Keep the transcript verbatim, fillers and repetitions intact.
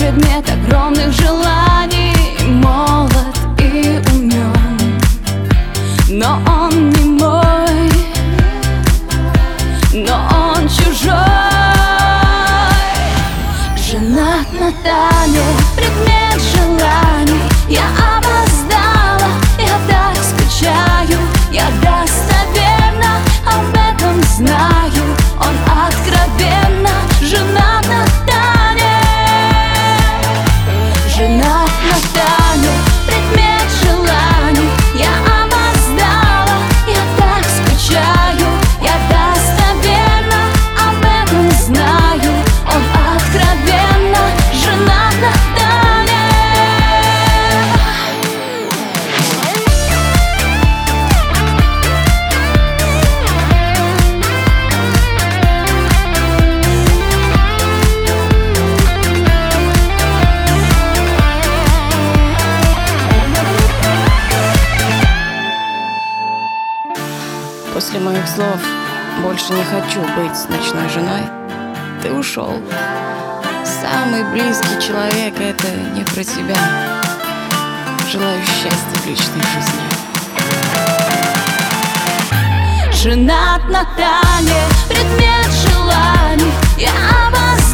предмет огромных желаний, молод и умен, но он не мой, но он чужой. Женат на Тане, предмет желаний. Я опоздала, я так скучаю, я достоверно об этом знаю. Он откровенно женат на Тане. Женат на Тане, предмет желаний. Я опоздала, я так скучаю, я достоверно об этом знаю. Он откровенно женат на Тане. После моих слов больше не хочу быть с ночной женой. Ты ушел. Самый близкий человек — это не про тебя. Желаю счастья в личной жизни. Женат на Тане, предмет желаний. Я опоздала.